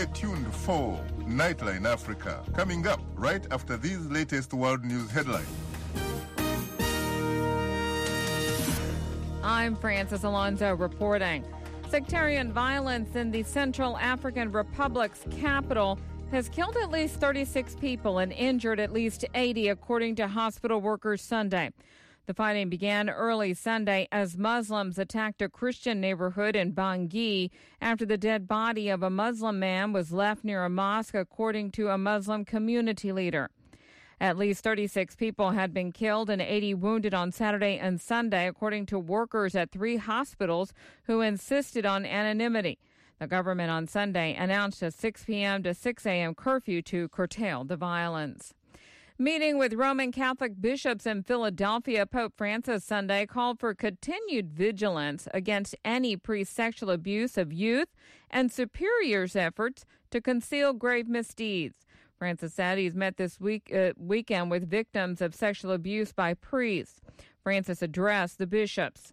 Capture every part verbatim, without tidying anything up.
tuned for Nightline Africa, coming up right after these latest world news headlines. I'm Francis Alonso reporting. Sectarian violence in the Central African Republic's capital has killed at least thirty-six people and injured at least eighty, according to hospital workers Sunday. The fighting began early Sunday as Muslims attacked a Christian neighborhood in Bangui after the dead body of a Muslim man was left near a mosque, according to a Muslim community leader. At least thirty-six people had been killed and eighty wounded on Saturday and Sunday, according to workers at three hospitals who insisted on anonymity. The government on Sunday announced a six p.m. to six a.m. curfew to curtail the violence. Meeting with Roman Catholic bishops in Philadelphia, Pope Francis Sunday called for continued vigilance against any pre-sexual abuse of youth and superiors' efforts to conceal grave misdeeds. Francis said he's met this week uh, weekend with victims of sexual abuse by priests. Francis addressed the bishops.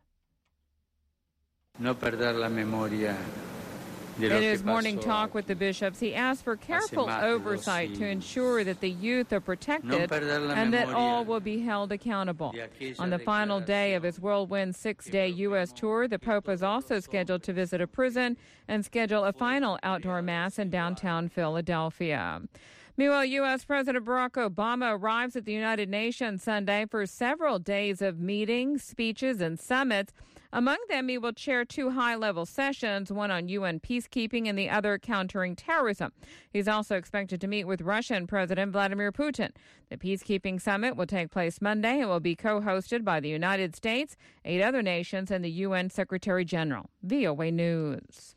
No perder la memoria. In his morning talk with the bishops, he asked for careful oversight to ensure that the youth are protected and that all will be held accountable. On the final day of his whirlwind six-day U S tour, the Pope is also scheduled to visit a prison and schedule a final outdoor mass in downtown Philadelphia. Meanwhile, U S. President Barack Obama arrives at the United Nations Sunday for several days of meetings, speeches, and summits. Among them, he will chair two high-level sessions, one on U N peacekeeping and the other countering terrorism. He's also expected to meet with Russian President Vladimir Putin. The peacekeeping summit will take place Monday and will be co-hosted by the United States, eight other nations, and the U N Secretary General. V O A News.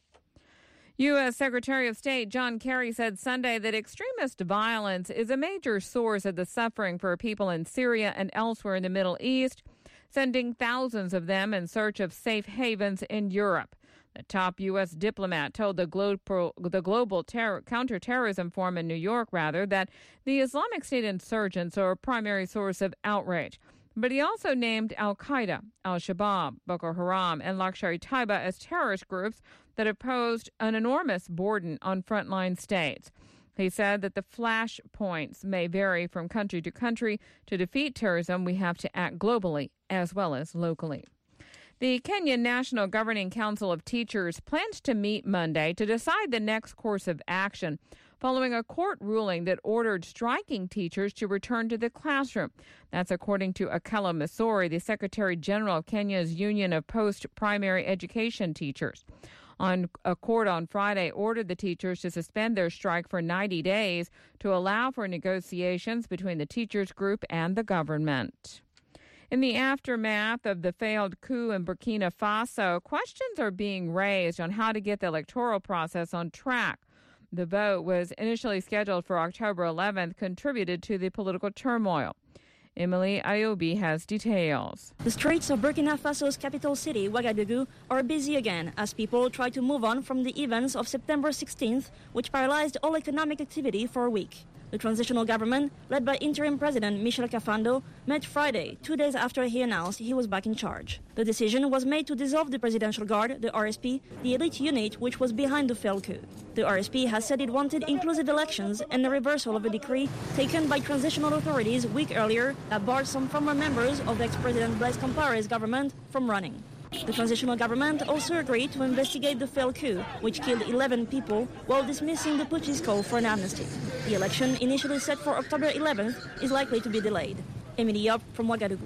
U S. Secretary of State John Kerry said Sunday that extremist violence is a major source of the suffering for people in Syria and elsewhere in the Middle East, sending thousands of them in search of safe havens in Europe. The top U S diplomat told the Global, the Global Terror, Counterterrorism Forum in New York, rather, that the Islamic State insurgents are a primary source of outrage. But he also named al-Qaeda, al-Shabaab, Boko Haram, and Lashkar-e-Taiba as terrorist groups that have posed an enormous burden on frontline states. He said that the flashpoints may vary from country to country. To defeat terrorism, we have to act globally as well as locally. The Kenyan National Governing Council of Teachers plans to meet Monday to decide the next course of action following a court ruling that ordered striking teachers to return to the classroom. That's according to Akella Misori, the Secretary General of Kenya's Union of Post-Primary Education Teachers. On a court on Friday ordered the teachers to suspend their strike for ninety days to allow for negotiations between the teachers group and the government. In the aftermath of the failed coup in Burkina Faso, questions are being raised on how to get the electoral process on track. The vote was initially scheduled for October eleventh, contributed to the political turmoil. Emily Ayobi has details. The streets of Burkina Faso's capital city, Ouagadougou, are busy again as people try to move on from the events of September sixteenth, which paralyzed all economic activity for a week. The transitional government, led by interim president Michel Kafando, met Friday, two days after he announced he was back in charge. The decision was made to dissolve the Presidential Guard, the R S P, the elite unit which was behind the failed coup. The R S P has said it wanted inclusive elections and the reversal of a decree taken by transitional authorities a week earlier that barred some former members of ex-President Blaise Compaoré's government from running. The transitional government also agreed to investigate the failed coup, which killed eleven people, while dismissing the putschist call for an amnesty. The election, initially set for October eleventh, is likely to be delayed. Emily Yop from Ouagadougou.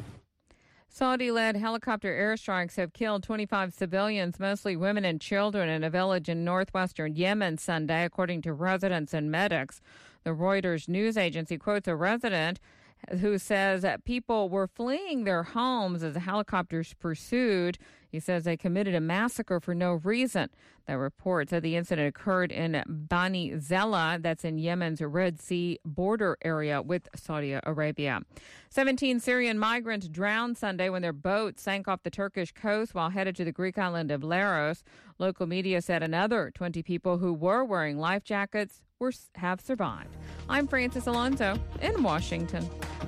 Saudi-led helicopter airstrikes have killed twenty-five civilians, mostly women and children, in a village in northwestern Yemen Sunday, according to residents and medics. The Reuters news agency quotes a resident who says that people were fleeing their homes as the helicopters pursued. He says they committed a massacre for no reason. The report said the incident occurred in Bani Zella, that's in Yemen's Red Sea border area with Saudi Arabia. seventeen Syrian migrants drowned Sunday when their boat sank off the Turkish coast while headed to the Greek island of Leros. Local media said another twenty people who were wearing life jackets were, have survived. I'm Francis Alonso in Washington.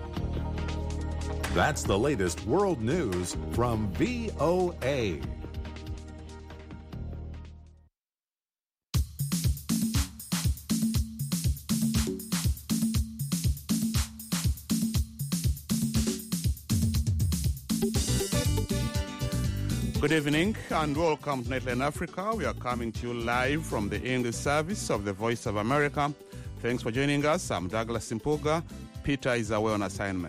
That's the latest world news from V O A. Good evening and welcome to Nightline Africa. We are coming to you live from the English service of the Voice of America. Thanks for joining us. I'm Douglas Simpuga. Peter is away on assignment.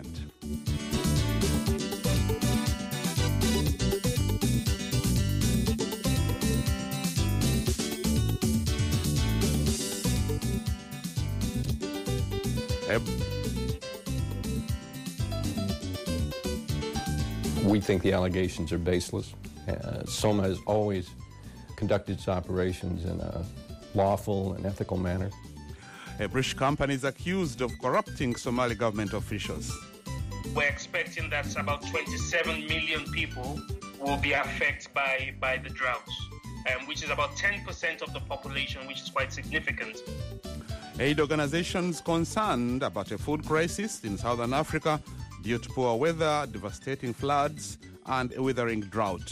We think the allegations are baseless. Uh, SOMA has always conducted its operations in a lawful and ethical manner. A British company is accused of corrupting Somali government officials. We're expecting that about twenty-seven million people will be affected by, by the drought, um, which is about ten percent of the population, which is quite significant. Aid organizations concerned about a food crisis in southern Africa due to poor weather, devastating floods, and a withering drought.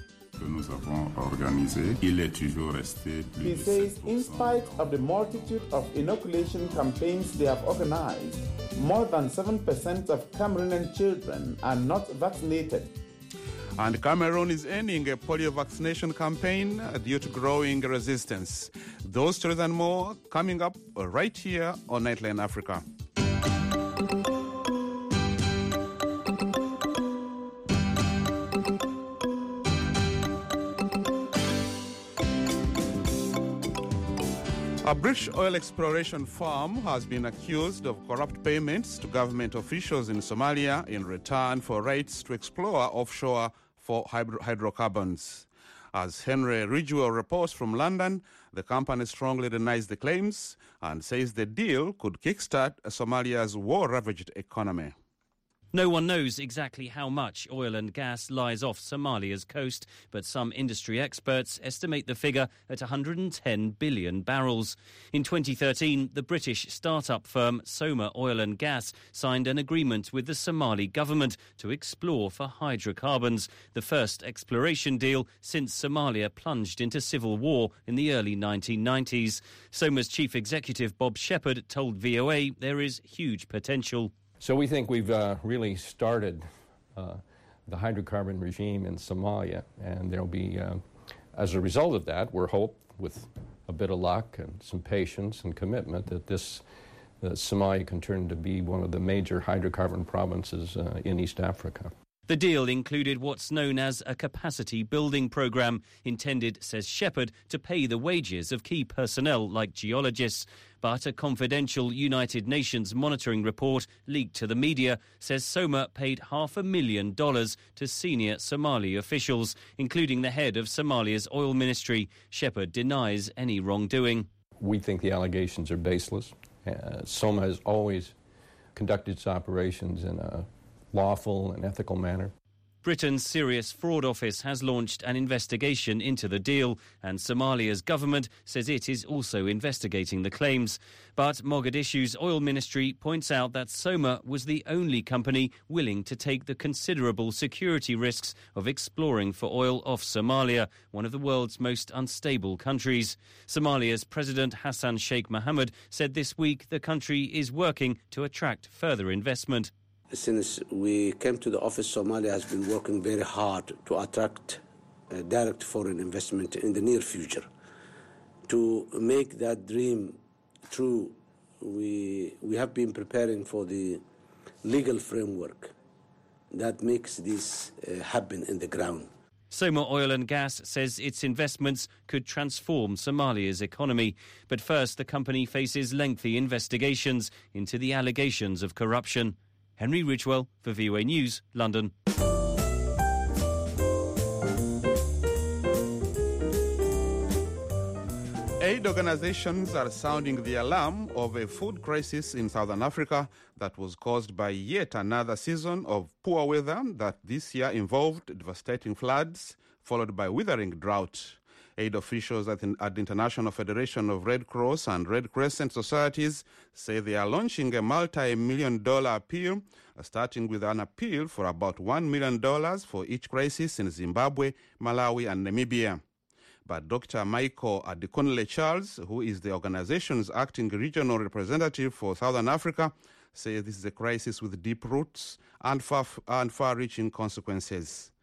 He says in spite of the multitude of inoculation campaigns they have organized, more than seven percent of Cameroonian children are not vaccinated. And Cameroon is ending a polio vaccination campaign due to growing resistance. Those stories and more coming up right here on Nightline Africa. A British oil exploration firm has been accused of corrupt payments to government officials in Somalia in return for rights to explore offshore for hydro- hydrocarbons. As Henry Ridgewell reports from London, the company strongly denies the claims and says the deal could kickstart Somalia's war-ravaged economy. No one knows exactly how much oil and gas lies off Somalia's coast, but some industry experts estimate the figure at one hundred ten billion barrels. In twenty thirteen, the British start-up firm Soma Oil and Gas signed an agreement with the Somali government to explore for hydrocarbons, the first exploration deal since Somalia plunged into civil war in the early nineteen nineties. Soma's chief executive Bob Shepherd told V O A there is huge potential. So we think we've uh, really started uh, the hydrocarbon regime in Somalia, and there'll be, uh, as a result of that, we're hope, with a bit of luck and some patience and commitment, that this uh, Somalia can turn to be one of the major hydrocarbon provinces uh, in East Africa. The deal included what's known as a capacity building programme, intended, says Shepherd, to pay the wages of key personnel like geologists. But a confidential United Nations monitoring report leaked to the media says Soma paid half a million dollars to senior Somali officials, including the head of Somalia's oil ministry. Shepherd denies any wrongdoing. We think the allegations are baseless. Uh, Soma has always conducted its operations in a lawful and ethical manner. Britain's Serious Fraud Office has launched an investigation into the deal, and Somalia's government says it is also investigating the claims. But Mogadishu's oil ministry points out that Soma was the only company willing to take the considerable security risks of exploring for oil off Somalia, one of the world's most unstable countries. Somalia's President Hassan Sheikh Mohamud said this week the country is working to attract further investment. Since we came to the office, Somalia has been working very hard to attract uh, direct foreign investment in the near future. To make that dream true, we, we have been preparing for the legal framework that makes this uh, happen in the ground. Soma Oil and Gas says its investments could transform Somalia's economy. But first, the company faces lengthy investigations into the allegations of corruption. Henry Ridgewell for V O A News, London. Aid organizations are sounding the alarm of a food crisis in southern Africa that was caused by yet another season of poor weather that this year involved devastating floods, followed by withering drought. Aid officials at the International Federation of Red Cross and Red Crescent Societies say they are launching a multi-million dollar appeal, starting with an appeal for about one million dollars for each crisis in Zimbabwe, Malawi and Namibia. But Doctor Michael Adekunle Charles, who is the organization's acting regional representative for Southern Africa, says this is a crisis with deep roots and far, and far-reaching consequences.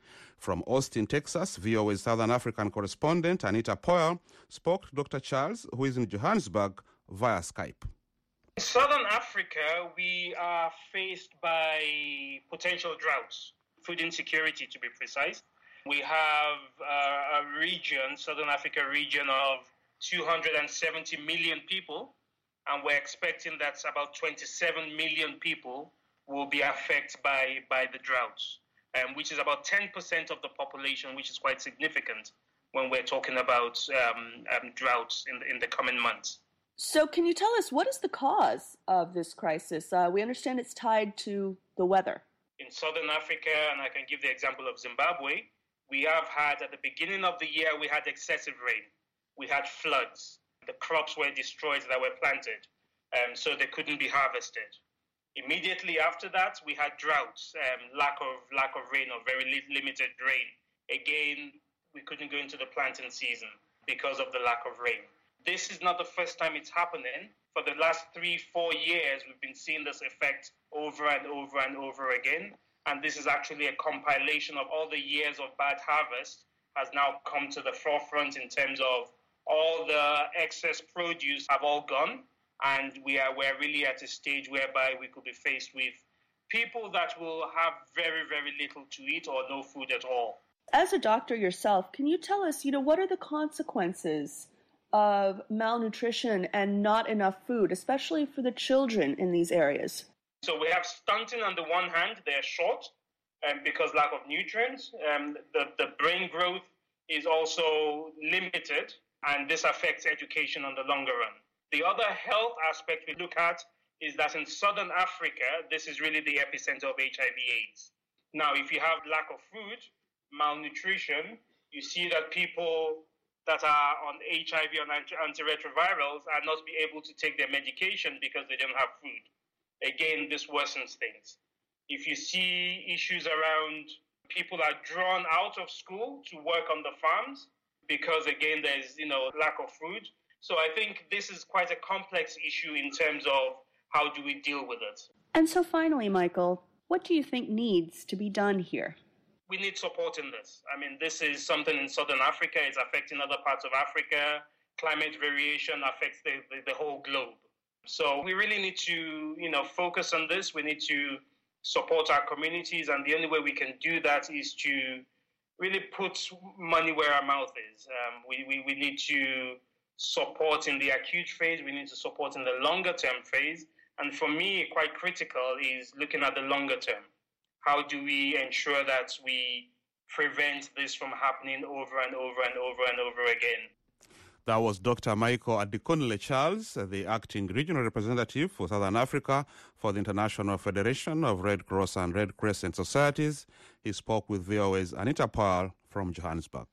From Austin, Texas, V O A's Southern African correspondent Anita Powell spoke to Doctor Charles, who is in Johannesburg, via Skype. In Southern Africa, we are faced by potential droughts, food insecurity to be precise. We have uh, a region, Southern Africa region, of two hundred seventy million people, and we're expecting that about twenty-seven million people will be affected by, by the droughts, um, which is about ten percent of the population, which is quite significant when we're talking about um, um, droughts in the, in the coming months. So can you tell us, what is the cause of this crisis? Uh, we understand it's tied to the weather. In Southern Africa, and I can give the example of Zimbabwe, we have had, at the beginning of the year, we had excessive rain. We had floods. The crops were destroyed that were planted, um, so they couldn't be harvested. Immediately after that, we had droughts, um, lack of lack of rain or very li- limited rain. Again, we couldn't go into the planting season because of the lack of rain. This is not the first time it's happening. For the last three, four years, we've been seeing this effect over and over and over again. And this is actually a compilation of all the years of bad harvest has now come to the forefront in terms of all the excess produce have all gone. And we are we're really at a stage whereby we could be faced with people that will have very, very little to eat or no food at all. As a doctor yourself, can you tell us, you know, what are the consequences of malnutrition and not enough food, especially for the children in these areas? So we have stunting on the one hand, they're short um, because lack of nutrients. Um, the, the brain growth is also limited, and this affects education on the longer run. The other health aspect we look at is that in Southern Africa, this is really the epicenter of H I V AIDS. Now, if you have lack of food, malnutrition, you see that people that are on H I V or antiretrovirals are not be able to take their medication because they don't have food. Again, this worsens things. If you see issues around people are drawn out of school to work on the farms because, again, there's, you know, lack of food. So I think this is quite a complex issue in terms of how do we deal with it. And so finally, Michael, what do you think needs to be done here? We need support in this. I mean, this is something in Southern Africa. It's affecting other parts of Africa. Climate variation affects the, the, the whole globe. So we really need to, you know, focus on this. We need to support our communities. And the only way we can do that is to really put money where our mouth is. Um, we, we, we need to support in the acute phase. We need to support in the longer term phase. And for me, quite critical is looking at the longer term. How do we ensure that we prevent this from happening over and over and over and over again? That was Doctor Michael Adikunle Charles, the acting regional representative for Southern Africa for the International Federation of Red Cross and Red Crescent Societies. He spoke with V O A's Anita Powell from Johannesburg.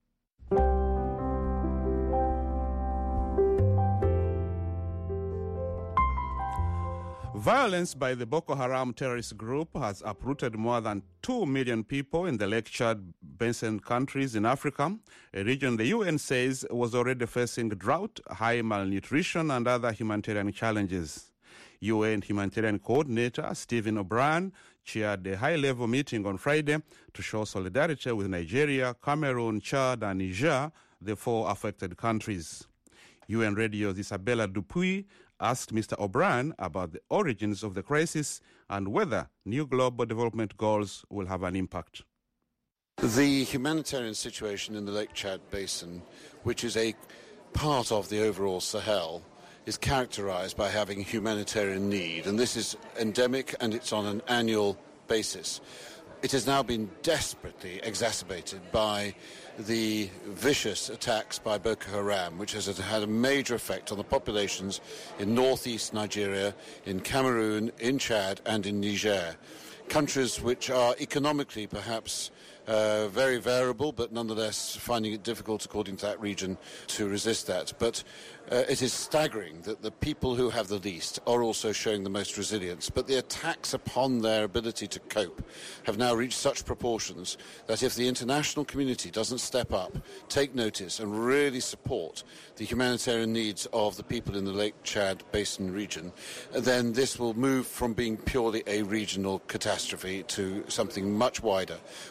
Violence by the Boko Haram terrorist group has uprooted more than two million people in the Lake Chad Basin countries in Africa, a region the U N says was already facing drought, high malnutrition, and other humanitarian challenges. U N humanitarian coordinator Stephen O'Brien chaired a high-level meeting on Friday to show solidarity with Nigeria, Cameroon, Chad, and Niger, the four affected countries. U N Radio's Isabella Dupuy asked Mister O'Brien about the origins of the crisis and whether new global development goals will have an impact. The humanitarian situation in the Lake Chad Basin, which is a part of the overall Sahel, is characterized by having humanitarian need, and this is endemic and it's on an annual basis. It has now been desperately exacerbated by the vicious attacks by Boko Haram, which has had a major effect on the populations in northeast Nigeria, in Cameroon, in Chad, and in Niger. Countries which are economically perhaps uh, very variable, but nonetheless finding it difficult, according to that region, to resist that. But uh, it is staggering that the people who have the least are also showing the most resilience. But the attacks upon their ability to cope have now reached such proportions that if the international community doesn't step up, take notice, and really support the humanitarian needs of the people in the Lake Chad Basin region, then this will move from being purely a regional catastrophe to something much wider. We do not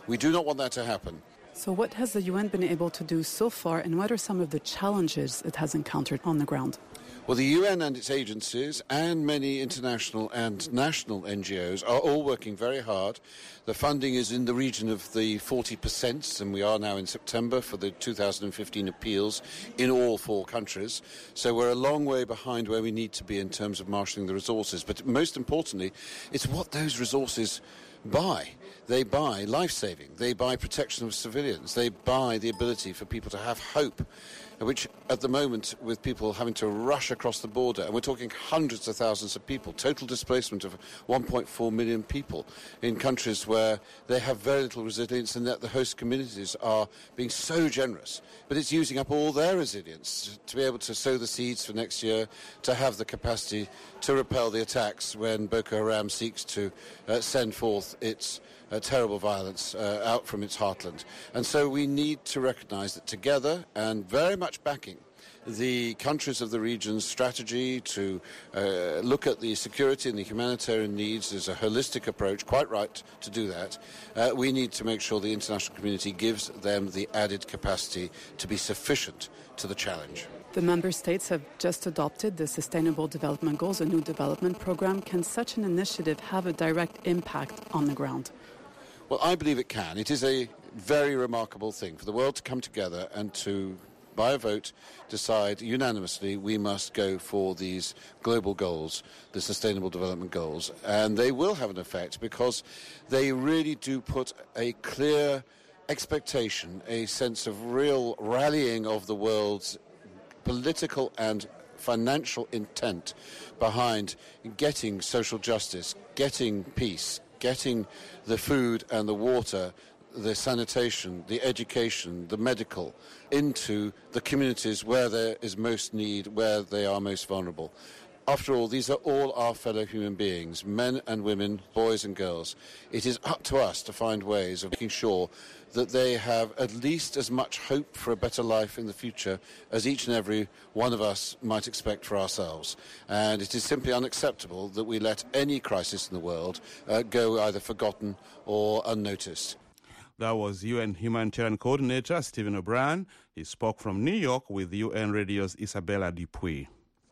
want that to happen. So what has the U N been able to do so far, and what are some of the challenges it has encountered on the ground? Well, the U N and its agencies and many international and national N G Os are all working very hard. The funding is in the region of the forty percent, and we are now in September for the two thousand fifteen appeals in all four countries. So we're a long way behind where we need to be in terms of marshalling the resources. But most importantly, it's what those resources buy. They buy life-saving. They buy protection of civilians. They buy the ability for people to have hope, which at the moment, with people having to rush across the border, and we're talking hundreds of thousands of people, total displacement of one point four million people in countries where they have very little resilience, and that the host communities are being so generous. But it's using up all their resilience to be able to sow the seeds for next year, to have the capacity to repel the attacks when Boko Haram seeks to uh, send forth its Uh, terrible violence uh, out from its heartland. And so we need to recognise that together, and very much backing the countries of the region's strategy to uh, look at the security and the humanitarian needs as a holistic approach, quite right to do that, uh, we need to make sure the international community gives them the added capacity to be sufficient to the challenge. The member states have just adopted the Sustainable Development Goals, a new development program. Can such an initiative have a direct impact on the ground? Well, I believe it can. It is a very remarkable thing for the world to come together and to, by a vote, decide unanimously we must go for these global goals, the Sustainable Development Goals. And they will have an effect because they really do put a clear expectation, a sense of real rallying of the world's political and financial intent behind getting social justice, getting peace, getting the food and the water, the sanitation, the education, the medical into the communities where there is most need, where they are most vulnerable. After all, these are all our fellow human beings, men and women, boys and girls. It is up to us to find ways of making sure that they have at least as much hope for a better life in the future as each and every one of us might expect for ourselves. And it is simply unacceptable that we let any crisis in the world uh, go either forgotten or unnoticed. That was U N Humanitarian Coordinator Stephen O'Brien. He spoke from New York with U N Radio's Isabella Dupuy.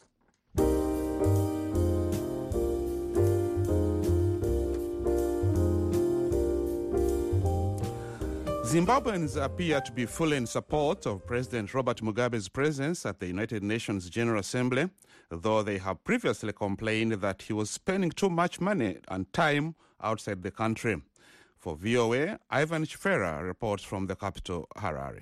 Zimbabweans appear to be fully in support of President Robert Mugabe's presence at the United Nations General Assembly, though they have previously complained that he was spending too much money and time outside the country. For V O A, Ivan Chifera reports from the capital, Harare.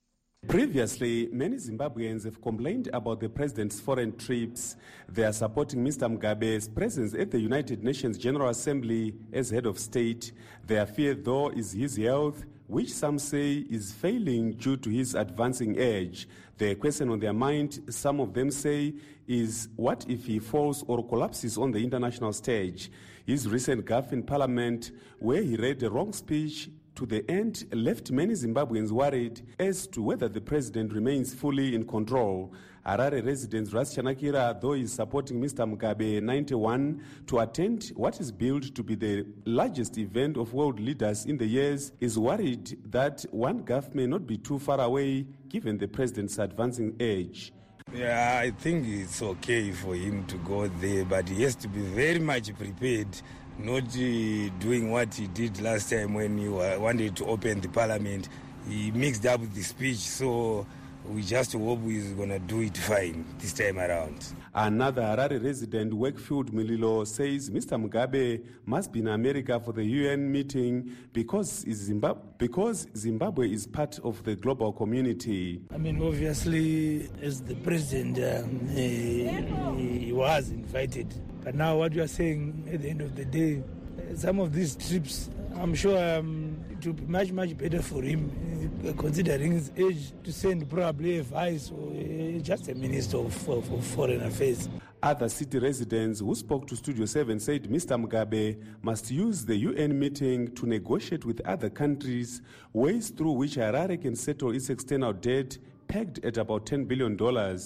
Previously, many Zimbabweans have complained about the president's foreign trips. They are supporting Mister Mugabe's presence at the United Nations General Assembly as head of state. Their fear, though, is his health, which some say is failing due to his advancing age. The question on their mind, some of them say, is what if he falls or collapses on the international stage? His recent gaffe in parliament, where he read a wrong speech to the end, left many Zimbabweans worried as to whether the president remains fully in control. Harare resident Ras Chanakira, though is supporting Mister Mugabe, ninety-one, to attend what is billed to be the largest event of world leaders in the years, is worried that one gaffe may not be too far away given the president's advancing age. Yeah, I think it's okay for him to go there, but he has to be very much prepared, not uh, doing what he did last time when he wanted to open the parliament. He mixed up the speech, so we just hope he's going to do it fine this time around. Another Harare resident, Wakefield Mililo, says Mister Mugabe must be in America for the U N meeting because, Zimbab- because Zimbabwe is part of the global community. I mean, obviously, as the president, um, he, he was invited. But now what you are saying at the end of the day, some of these trips, I'm sure um, it will be much, much better for him, uh, considering his age, to send probably a vice or uh, just a minister of, of, of foreign affairs. Other city residents who spoke to Studio seven said Mister Mugabe must use the U N meeting to negotiate with other countries ways through which Harare can settle its external debt pegged at about ten billion dollars.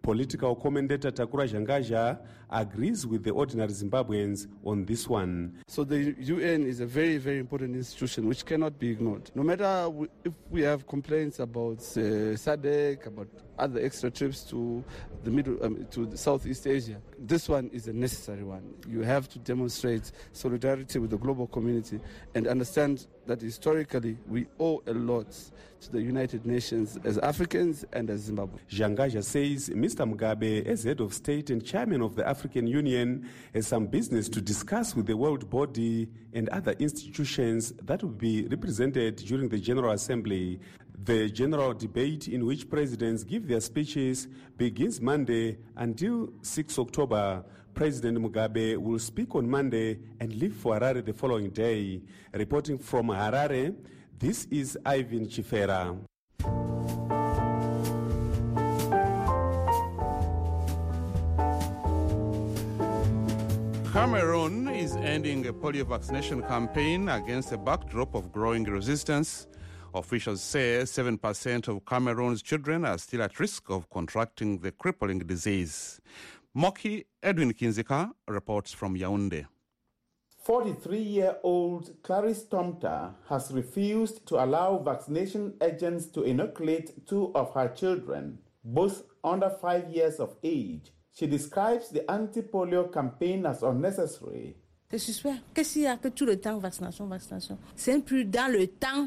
Political commentator Takura Jangaja agrees with the ordinary Zimbabweans on this one. So the U N is a very, very important institution which cannot be ignored. No matter if we have complaints about uh, S A D C, about other extra trips to the middle, um, to the Southeast Asia, this one is a necessary one. You have to demonstrate solidarity with the global community and understand that historically we owe a lot to the United Nations as Africans and as Zimbabwe. Jangaja says Mister Mugabe, as head of state and chairman of the African Union, has some business to discuss with the world body and other institutions that will be represented during the General Assembly. The general debate, in which presidents give their speeches, begins Monday until the sixth of October. President Mugabe will speak on Monday and leave for Harare the following day. Reporting from Harare, this is Ivan Chifera. Cameroon is ending a polio vaccination campaign against a backdrop of growing resistance. Officials say seven percent of Cameroon's children are still at risk of contracting the crippling disease. Moki Edwin Kinzika reports from Yaoundé. forty-three-year-old Clarice Tomta has refused to allow vaccination agents to inoculate two of her children, both under five years of age. She describes the anti-polio campaign as unnecessary. Je suspecte que s'il y a que tout le temps vaccination, vaccination, c'est plus dans le temps.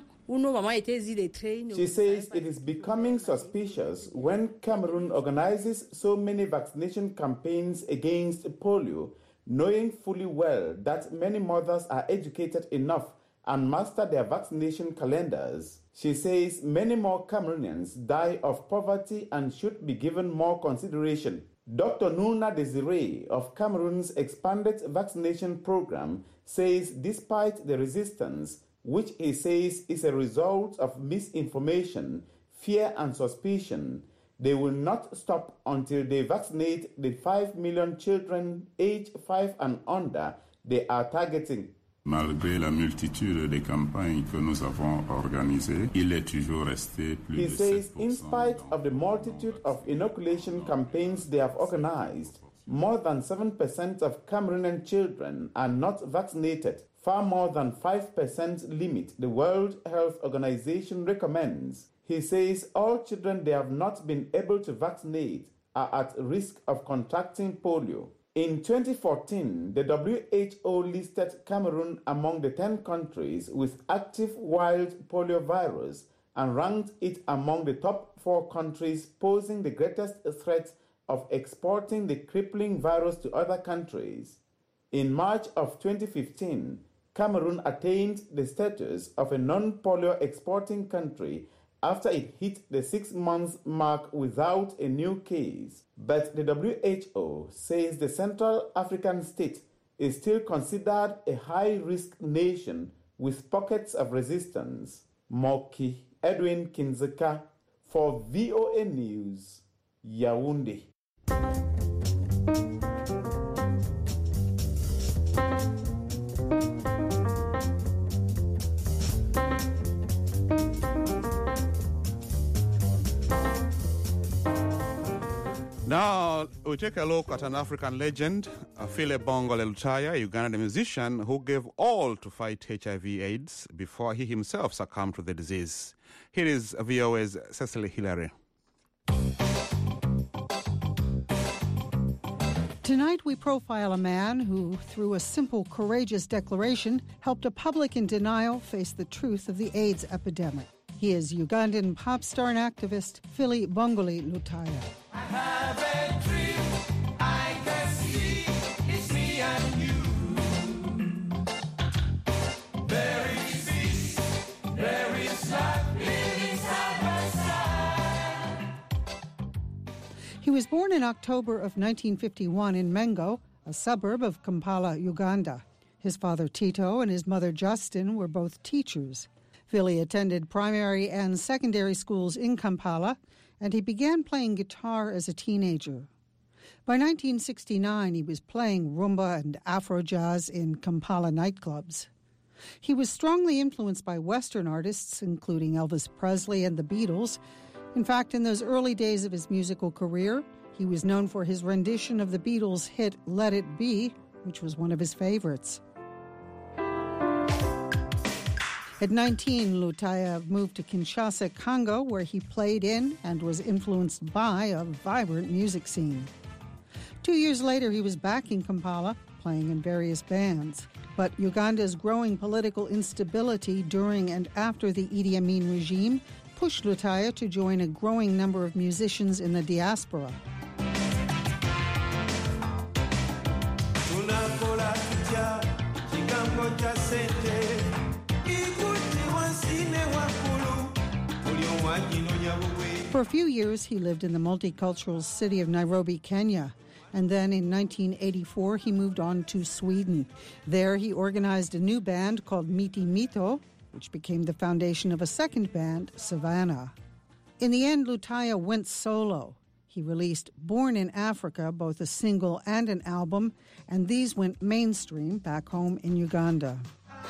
She says it is becoming suspicious when Cameroon organizes so many vaccination campaigns against polio, knowing fully well that many mothers are educated enough and master their vaccination calendars. She says many more Cameroonians die of poverty and should be given more consideration. Doctor Nuna Desiree of Cameroon's expanded vaccination program says despite the resistance, which he says is a result of misinformation, fear and suspicion, they will not stop until they vaccinate the five million children aged five and under they are targeting. Malgré la multitude de campagnes que nous avons organisées, il est toujours resté plus He de says in spite of the multitude of inoculation campaigns they have organized, more than seven percent of Cameroonian children are not vaccinated, far more than five percent limit the World Health Organization recommends. He says all children they have not been able to vaccinate are at risk of contracting polio. In twenty fourteen, the W H O listed Cameroon among the ten countries with active wild polio virus and ranked it among the top four countries posing the greatest threat of exporting the crippling virus to other countries. In March of twenty fifteen, Cameroon attained the status of a non-polio exporting country after it hit the six-month mark without a new case. But the W H O says the Central African state is still considered a high-risk nation with pockets of resistance. Moki Edwin Kinzeka for V O A News, Yaoundé. Now, we take a look at an African legend, Phile Bongole Lutaya, a Ugandan musician who gave all to fight H I V AIDS before he himself succumbed to the disease. Here is V O A's Cecily Hillary. Tonight we profile a man who, through a simple, courageous declaration, helped a public in denial face the truth of the AIDS epidemic. He is Ugandan pop star and activist Phile Bongole Lutaya. I have a dream, I can see, it's me and you. There is peace, there is love, living side by side. He was born in October of nineteen fifty-one in Mengo, a suburb of Kampala, Uganda. His father Tito and his mother Justin were both teachers. Phile attended primary and secondary schools in Kampala, and he began playing guitar as a teenager. By nineteen sixty-nine, he was playing rumba and Afro jazz in Kampala nightclubs. He was strongly influenced by Western artists, including Elvis Presley and the Beatles. In fact, in those early days of his musical career, He was known for his rendition of the Beatles' hit Let It Be, which was one of his favorites. At nineteen, Lutaya moved to Kinshasa, Congo, where he played in and was influenced by a vibrant music scene. Two years later, he was back in Kampala, playing in various bands. But Uganda's growing political instability during and after the Idi Amin regime pushed Lutaya to join a growing number of musicians in the diaspora. For a few years, he lived in the multicultural city of Nairobi, Kenya. And then in nineteen eighty-four, he moved on to Sweden. There, he organized a new band called Miti Mito, which became the foundation of a second band, Savannah. In the end, Lutaya went solo. He released Born in Africa, both a single and an album, and these went mainstream back home in Uganda.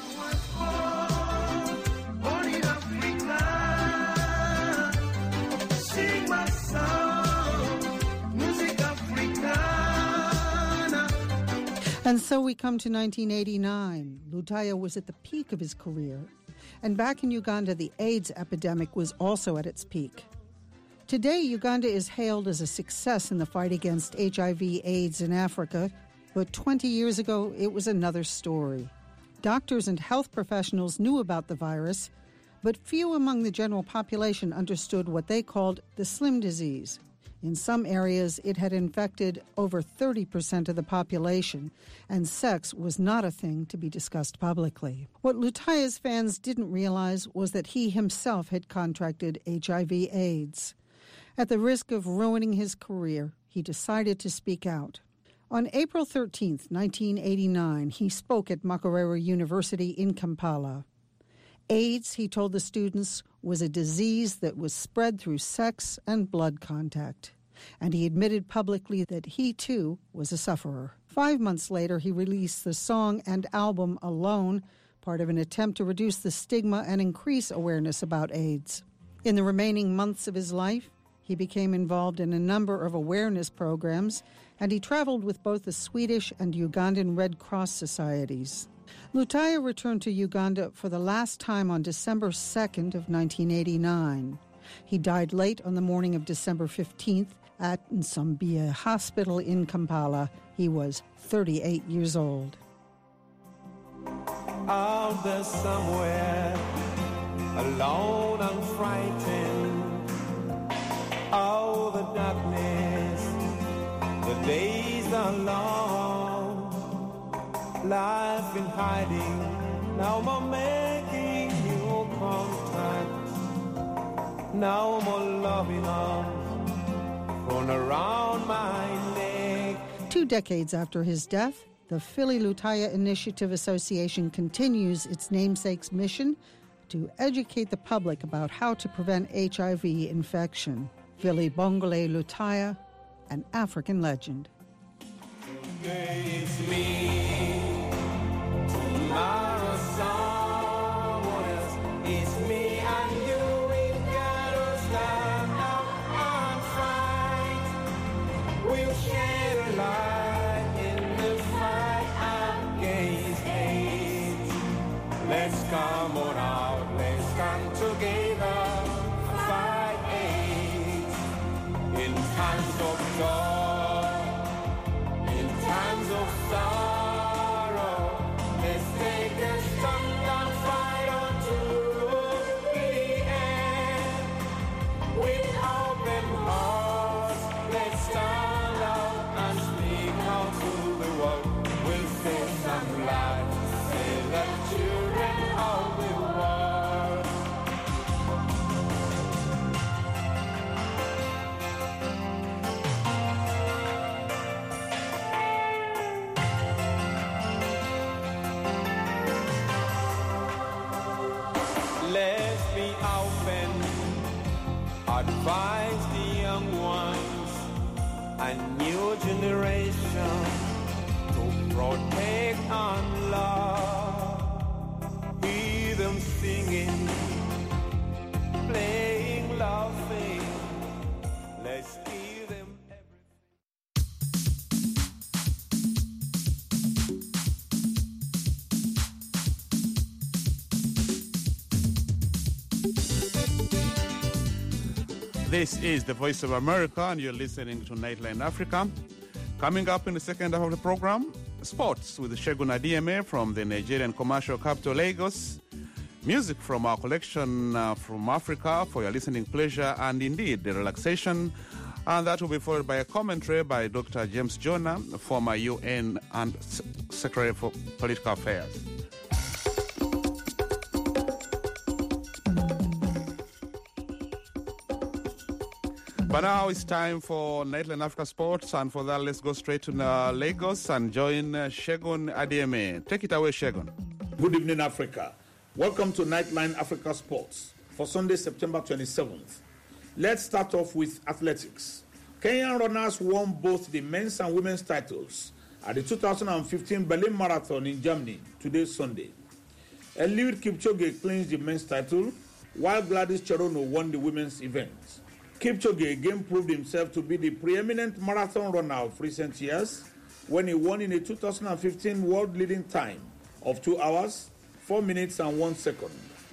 And so we come to nineteen eighty-nine. Lutaya was at the peak of his career. And back in Uganda, the AIDS epidemic was also at its peak. Today, Uganda is hailed as a success in the fight against H I V AIDS in Africa, but twenty years ago, it was another story. Doctors and health professionals knew about the virus, but few among the general population understood what they called the slim disease. In some areas, it had infected over thirty percent of the population, and sex was not a thing to be discussed publicly. What Lutaya's fans didn't realize was that he himself had contracted H I V AIDS. At the risk of ruining his career, he decided to speak out. On April thirteenth, nineteen eighty-nine, he spoke at Makerere University in Kampala. AIDS, he told the students, was a disease that was spread through sex and blood contact. And he admitted publicly that he, too, was a sufferer. Five months later, he released the song and album Alone, part of an attempt to reduce the stigma and increase awareness about AIDS. In the remaining months of his life, he became involved in a number of awareness programs, and he traveled with both the Swedish and Ugandan Red Cross societies. Lutaya returned to Uganda for the last time on December second of nineteen eighty-nine. He died late on the morning of December fifteenth at Nsambia Hospital in Kampala. He was thirty-eight years old. Out there somewhere, alone and frightened, oh, the darkness, the days are long, life in hiding, now I'm making new contact, now more loving arms thrown around my neck. Two decades after his death, the Philly Lutaya Initiative Association continues its namesake's mission to educate the public about how to prevent H I V infection. Philly Bongole Lutaya, an African legend. It's me, tomorrow someone else. It's me and you, we gotta stand up and fight. We'll share a light in the fight against AIDS. Let's come on out, let's come together, fight AIDS. In times of joy, in times of sorrow, This is the Voice of America, and you're listening to Nightline Africa. Coming up in the second half of the program, sports with Segun Adieme from the Nigerian commercial capital Lagos, music from our collection uh, from Africa for your listening pleasure and indeed the relaxation. And that will be followed by a commentary by Doctor James Jonah, former U N and Secretary for Political Affairs. But now it's time for Nightline Africa Sports, and for that, let's go straight to uh, Lagos and join uh, Segun Adieme. Take it away, Segun. Good evening, Africa. Welcome to Nightline Africa Sports for Sunday, September twenty-seventh. Let's start off with athletics. Kenyan runners won both the men's and women's titles at the two thousand fifteen Berlin Marathon in Germany today, Sunday. Eliud Kipchoge clinched the men's title, while Gladys Cherono won the women's event. Kipchoge again proved himself to be the preeminent marathon runner of recent years when he won in a two thousand fifteen world leading time of two hours, four minutes and one second.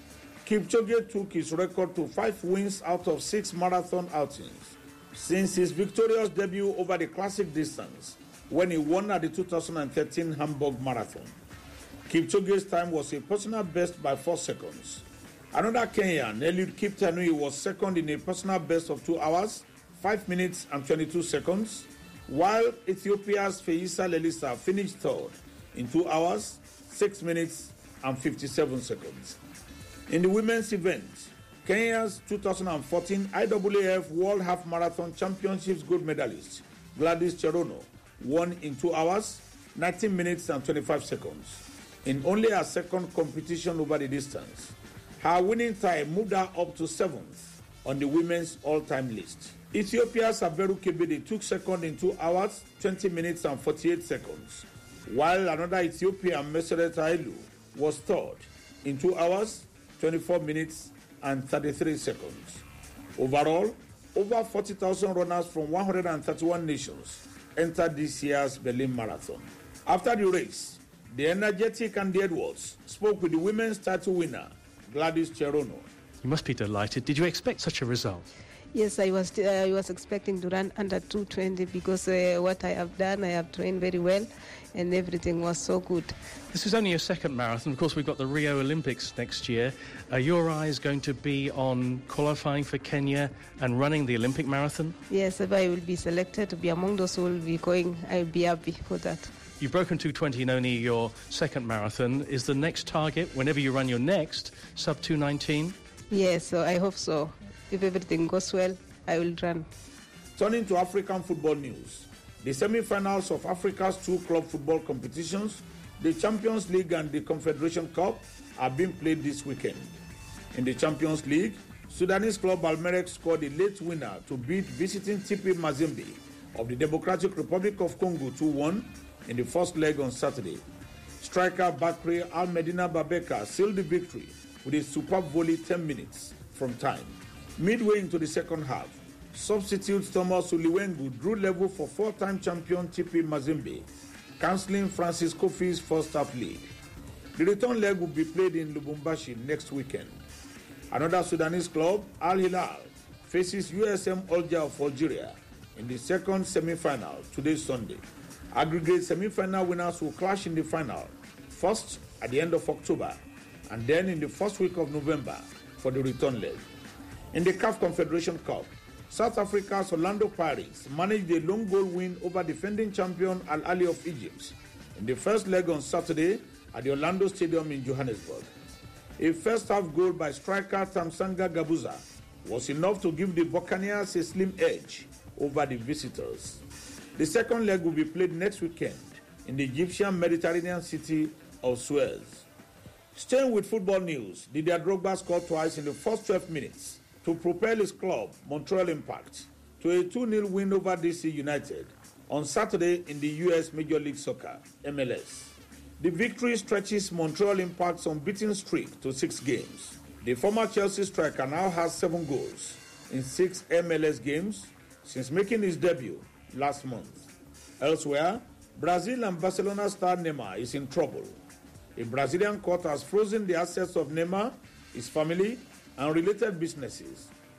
Kipchoge took his record to five wins out of six marathon outings since his victorious debut over the classic distance when he won at the two thousand thirteen Hamburg Marathon. Kipchoge's time was a personal best by four seconds. Another Kenyan, Eliud Kiptanui, was second in a personal best of two hours, five minutes and twenty-two seconds, while Ethiopia's Feisa Lelisa finished third in two hours, six minutes and fifty-seven seconds. In the women's event, Kenya's two thousand fourteen I A A F World Half Marathon Championships gold medalist Gladys Cherono won in two hours, nineteen minutes and twenty-five seconds in only her second competition over the distance. Her winning time moved her up to seventh on the women's all-time list. Ethiopia's Aberu Kebede took second in two hours, twenty minutes and forty-eight seconds, while another Ethiopian, Meseret Hailu, was third in two hours, twenty-four minutes and thirty-three seconds. Overall, over forty thousand runners from one hundred thirty-one nations entered this year's Berlin Marathon. After the race, the energetic Andy Edwards spoke with the women's title winner, Gladys Cherono. You must be delighted. Did you expect such a result? Yes, I was uh, I was expecting to run under two twenty because uh, what I have done, I have trained very well and everything was so good. This is only a second marathon. Of course, we've got the Rio Olympics next year. Are your eyes going to be on qualifying for Kenya and running the Olympic marathon? Yes, if I will be selected to be among those who will be going, I will be happy for that. You've broken two twenty in only your second marathon. Is the next target, whenever you run your next, sub two nineteen? Yes, so I hope so. If everything goes well, I will run. Turning to African football news, the semi-finals of Africa's two club football competitions, the Champions League and the Confederation Cup, are being played this weekend. In the Champions League, Sudanese club Almerek scored a late winner to beat visiting T P Mazembe of the Democratic Republic of Congo two one in the first leg on Saturday. Striker Bakri Al-Medina Babeka sealed the victory with a superb volley ten minutes from time. Midway into the second half, substitute Thomas Uliwengu drew level for four-time champion T P Mazembe, cancelling Francis Kofi's first-half lead. The return leg will be played in Lubumbashi next weekend. Another Sudanese club, Al Hilal, faces U S M Alger of Algeria in the second semi-final today, Sunday. Aggregate semi-final winners will clash in the final, first at the end of October, and then in the first week of November for the return leg. In the C A F Confederation Cup, South Africa's Orlando Pirates managed a lone goal win over defending champion Al Ahly of Egypt in the first leg on Saturday at the Orlando Stadium in Johannesburg. A first-half goal by striker Tamsanga Gabuza was enough to give the Buccaneers a slim edge over the visitors. The second leg will be played next weekend in the Egyptian Mediterranean city of Suez. Staying with football news, Didier Drogba scored twice in the first twelve minutes to propel his club, Montreal Impact, to a two nil win over D C United on Saturday in the U S Major League Soccer, M L S. The victory stretches Montreal Impact's unbeaten streak to six games. The former Chelsea striker now has seven goals in six M L S games since making his debut last month. Elsewhere, Brazil and Barcelona star Neymar is in trouble. A Brazilian court has frozen the assets of Neymar, his family, and related businesses,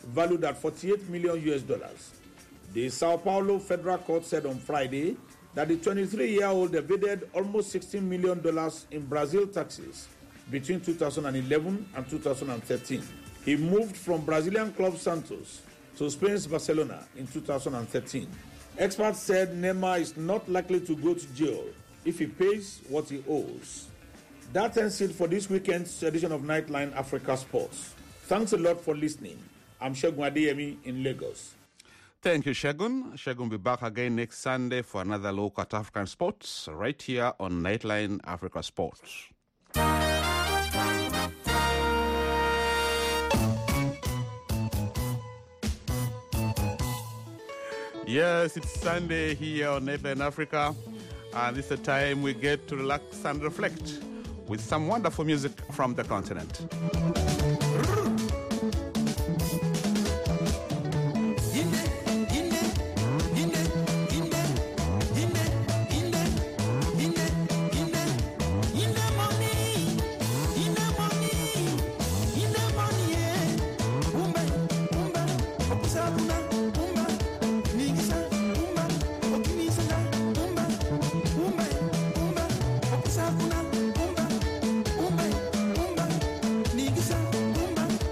valued at forty-eight million U S dollars. The Sao Paulo Federal Court said on Friday that the twenty-three-year-old evaded almost sixteen million dollars in Brazil taxes between two thousand eleven and two thousand thirteen. He moved from Brazilian club Santos to Spain's Barcelona in two thousand thirteen. Experts said Neymar is not likely to go to jail if he pays what he owes. That ends it for this weekend's edition of Nightline Africa Sports. Thanks a lot for listening. I'm Segun Adeyemi in Lagos. Thank you, Shegun. Shegun will be back again next Sunday for another look at African sports right here on Nightline Africa Sports. Yes, it's Sunday here on Nightline Africa, and it's the time we get to relax and reflect with some wonderful music from the continent. Umba, umba, umba, umba, umba,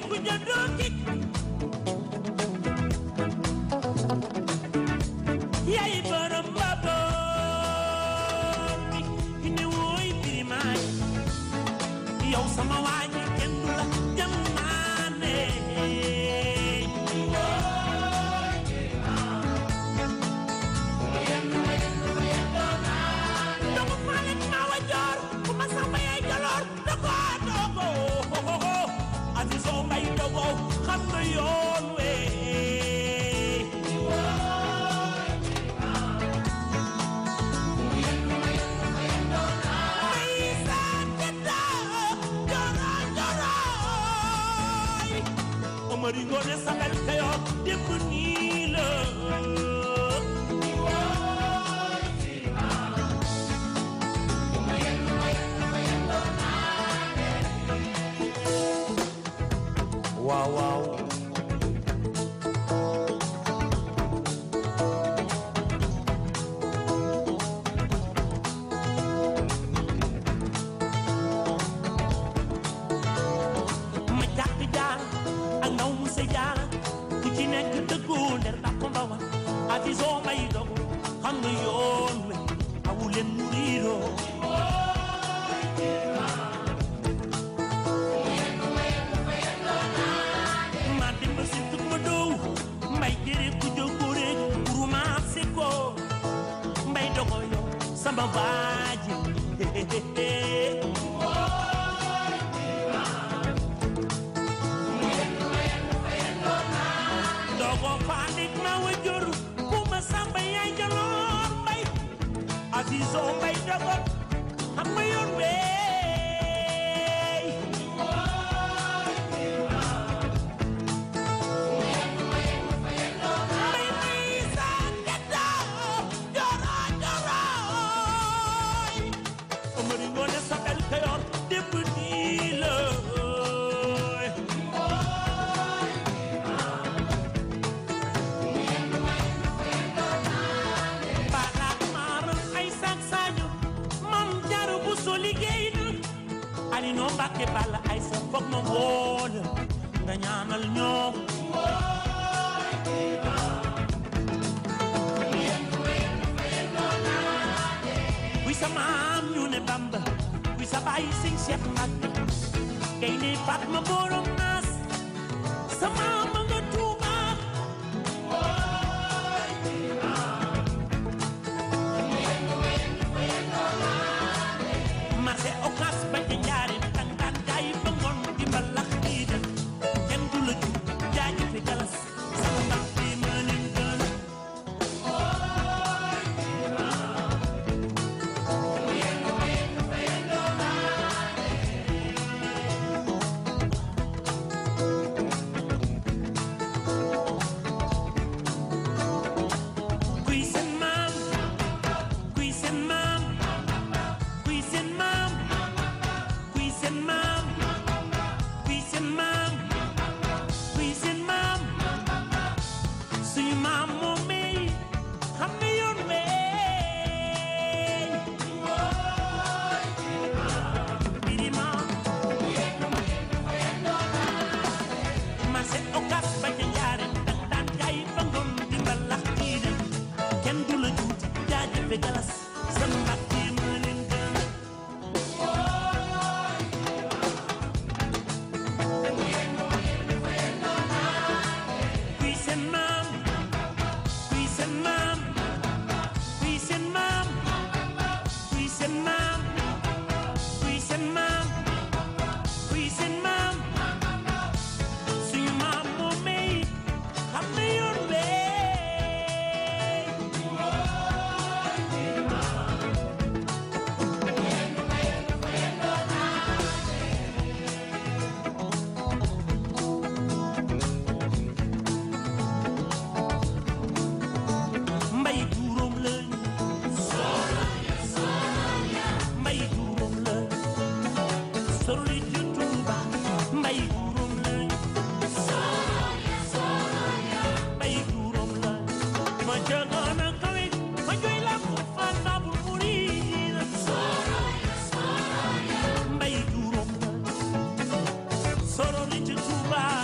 Sorry to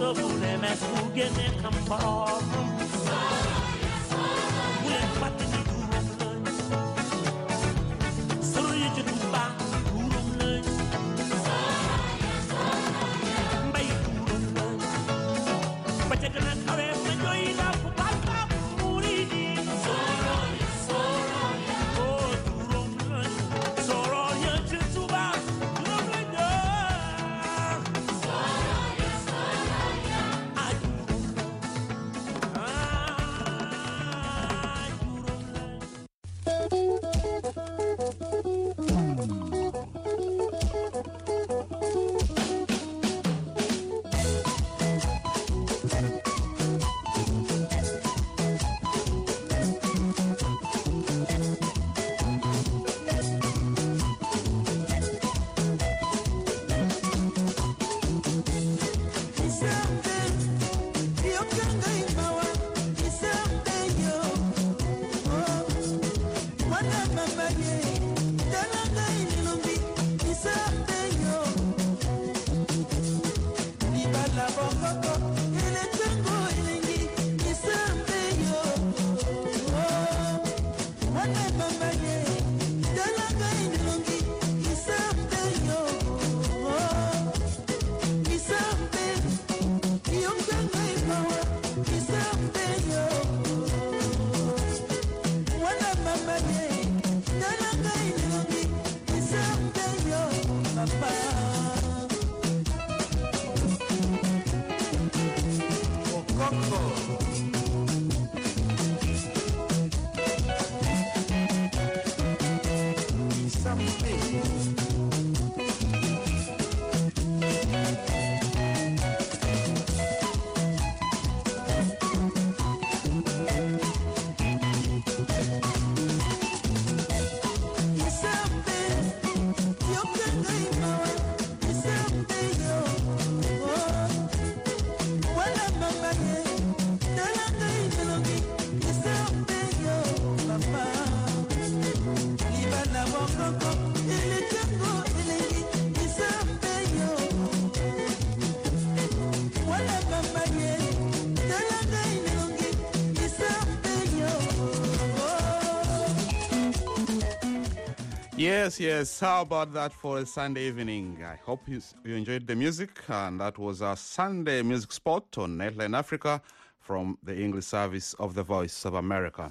Yes, yes. How about that for a Sunday evening? I hope you, you enjoyed the music, and that was our Sunday music spot on Netline Africa from the English service of the Voice of America.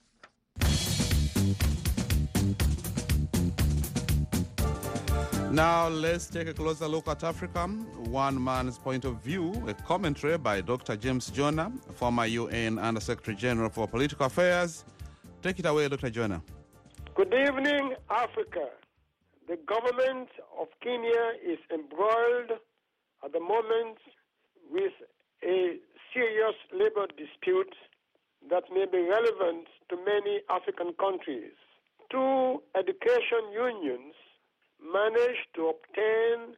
Now let's take a closer look at Africa. One man's point of view, a commentary by Doctor James Jonah, former U N Under-Secretary General for Political Affairs. Take it away, Doctor Jonah. Good evening, Africa. The government of Kenya is embroiled at the moment with a serious labor dispute that may be relevant to many African countries. Two education unions managed to obtain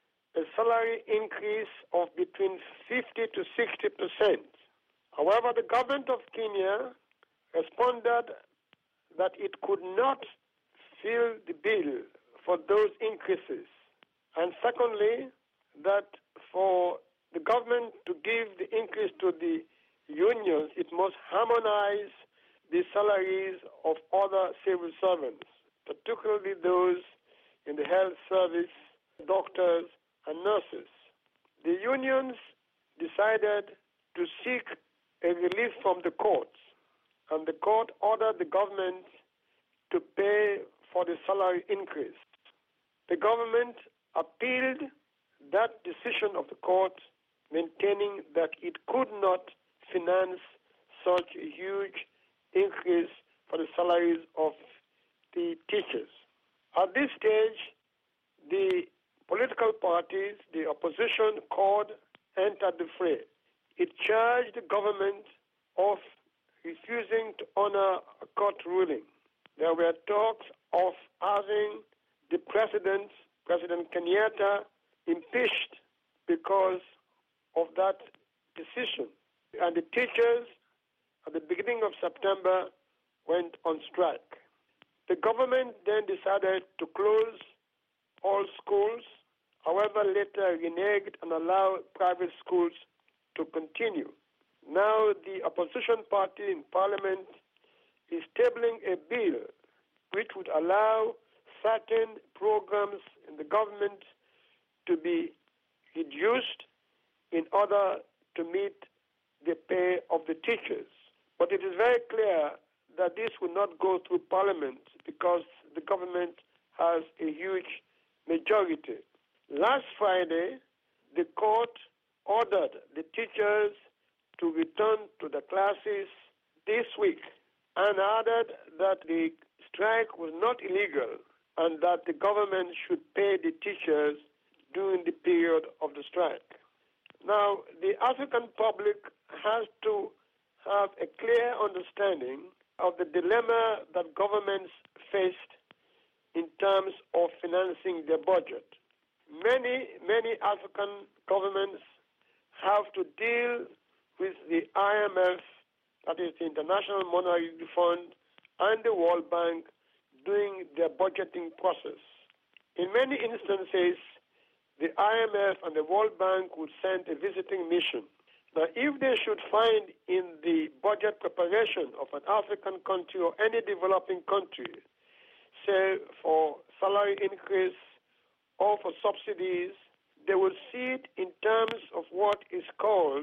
a salary increase of between fifty to sixty percent. However, the government of Kenya responded that it could not fill the bill for those increases. And secondly, that for the government to give the increase to the unions, it must harmonize the salaries of other civil servants, particularly those in the health service, doctors, and nurses. The unions decided to seek a relief from the courts, and the court ordered the government to pay for the salary increase. The government appealed that decision of the court, maintaining that it could not finance such a huge increase for the salaries of the teachers. At this stage, the political parties, the opposition court, entered the fray. It charged the government of refusing to honor a court ruling. There were talks of having the president, President Kenyatta, impeached because of that decision. And the teachers, at the beginning of September, went on strike. The government then decided to close all schools, however, later reneged and allowed private schools to continue. Now the opposition party in parliament is tabling a bill which would allow certain programs in the government to be reduced in order to meet the pay of the teachers. But it is very clear that this will not go through parliament because the government has a huge majority. Last Friday, the court ordered the teachers to return to the classes this week and added that the strike was not illegal and that the government should pay the teachers during the period of the strike. Now, the African public has to have a clear understanding of the dilemma that governments faced in terms of financing their budget. Many, many African governments have to deal with the I M F, that is the International Monetary Fund, and the World Bank doing their budgeting process. In many instances, the I M F and the World Bank would send a visiting mission. Now, if they should find in the budget preparation of an African country or any developing country, say for salary increase or for subsidies, they will see it in terms of what is called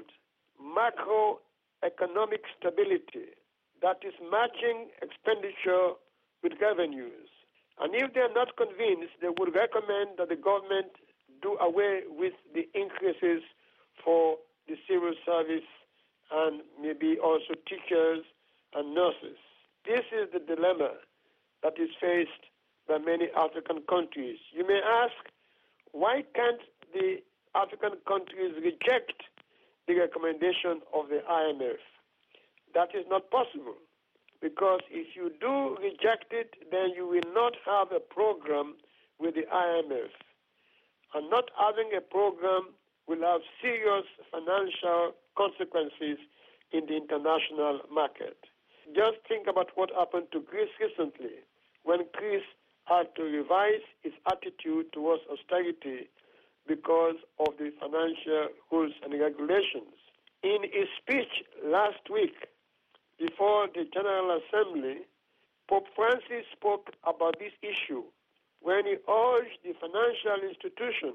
macroeconomic stability, that is matching expenditure with revenues. And if they are not convinced, they would recommend that the government do away with the increases for the civil service and maybe also teachers and nurses. This is the dilemma that is faced by many African countries. You may ask, why can't the African countries reject the recommendation of the I M F? That is not possible, because if you do reject it, then you will not have a program with the I M F. And not having a program will have serious financial consequences in the international market. Just think about what happened to Greece recently, when Greece had to revise its attitude towards austerity because of the financial rules and regulations. In his speech last week before the General Assembly, Pope Francis spoke about this issue when he urged the financial institution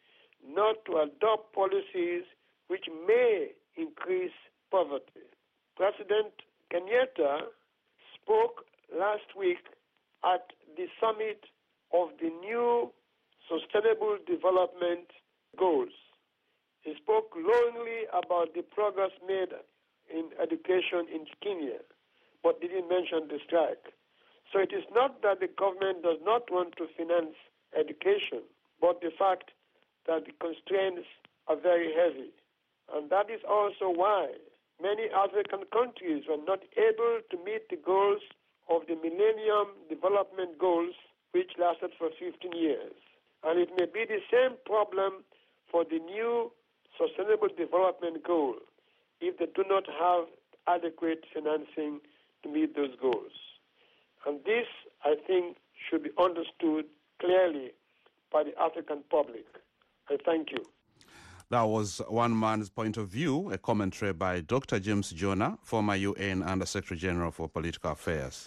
not to adopt policies which may increase poverty. President Kenyatta spoke last week at the summit of the new Sustainable Development Goals. He spoke glowingly about the progress made in education in Kenya, but didn't mention the strike. So it is not that the government does not want to finance education, but the fact that the constraints are very heavy. And that is also why many African countries were not able to meet the goals of the Millennium Development Goals, which lasted for fifteen years. And it may be the same problem for the new Sustainable Development Goal if they do not have adequate financing to meet those goals. And this, I think, should be understood clearly by the African public. I thank you. That was one man's point of view, a commentary by Doctor James Jonah, former U N Under-Secretary General for Political Affairs.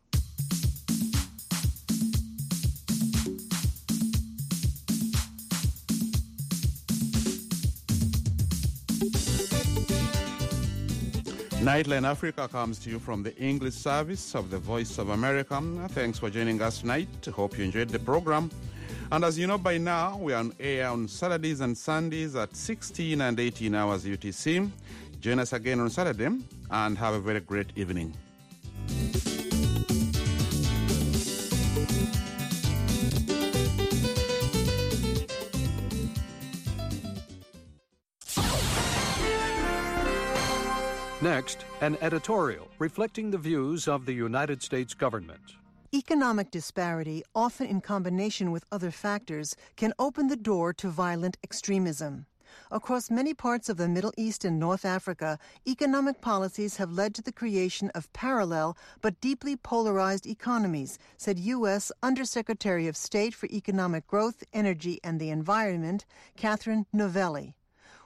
Nightline Africa comes to you from the English service of the Voice of America. Thanks for joining us tonight. Hope you enjoyed the program. And as you know by now, we are on air on Saturdays and Sundays at sixteen and eighteen hours U T C. Join us again on Saturday and have a very great evening. Next, an editorial reflecting the views of the United States government. Economic disparity, often in combination with other factors, can open the door to violent extremism. Across many parts of the Middle East and North Africa, economic policies have led to the creation of parallel but deeply polarized economies, said U S Undersecretary of State for Economic Growth, Energy and the Environment, Catherine Novelli.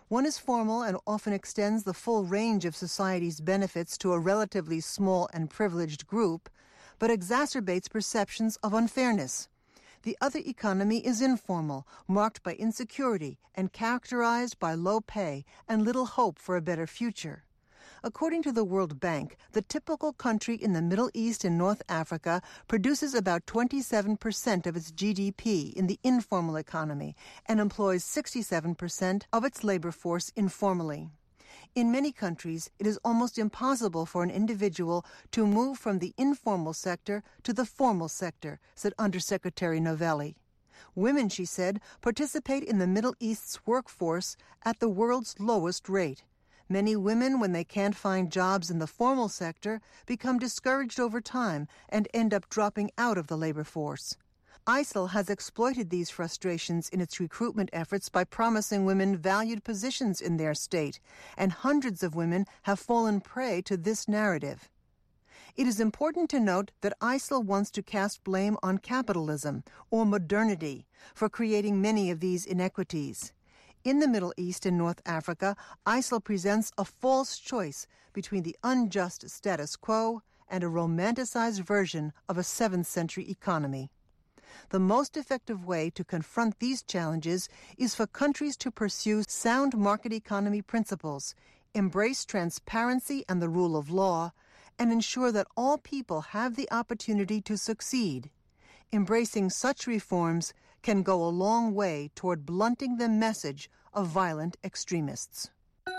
One is formal and often extends the full range of society's benefits to a relatively small and privileged group, but exacerbates perceptions of unfairness. The other economy is informal, marked by insecurity and characterized by low pay and little hope for a better future. According to the World Bank, the typical country in the Middle East and North Africa produces about twenty-seven percent of its G D P in the informal economy and employs sixty-seven percent of its labor force informally. In many countries, it is almost impossible for an individual to move from the informal sector to the formal sector, said Undersecretary Novelli. Women, she said, participate in the Middle East's workforce at the world's lowest rate. Many women, when they can't find jobs in the formal sector, become discouraged over time and end up dropping out of the labor force. I S I L has exploited these frustrations in its recruitment efforts by promising women valued positions in their state, and hundreds of women have fallen prey to this narrative. It is important to note that I S I L wants to cast blame on capitalism, or modernity, for creating many of these inequities. In the Middle East and North Africa, I S I L presents a false choice between the unjust status quo and a romanticized version of a seventh century economy. The most effective way to confront these challenges is for countries to pursue sound market economy principles, embrace transparency and the rule of law, and ensure that all people have the opportunity to succeed. Embracing such reforms can go a long way toward blunting the message of violent extremists.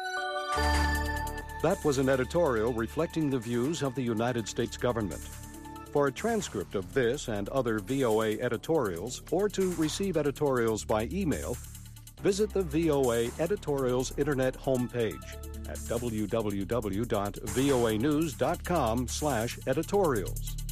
That was an editorial reflecting the views of the United States government. For a transcript of this and other V O A editorials, or to receive editorials by email, visit the V O A Editorials Internet homepage at w w w dot voa news dot com slash editorials.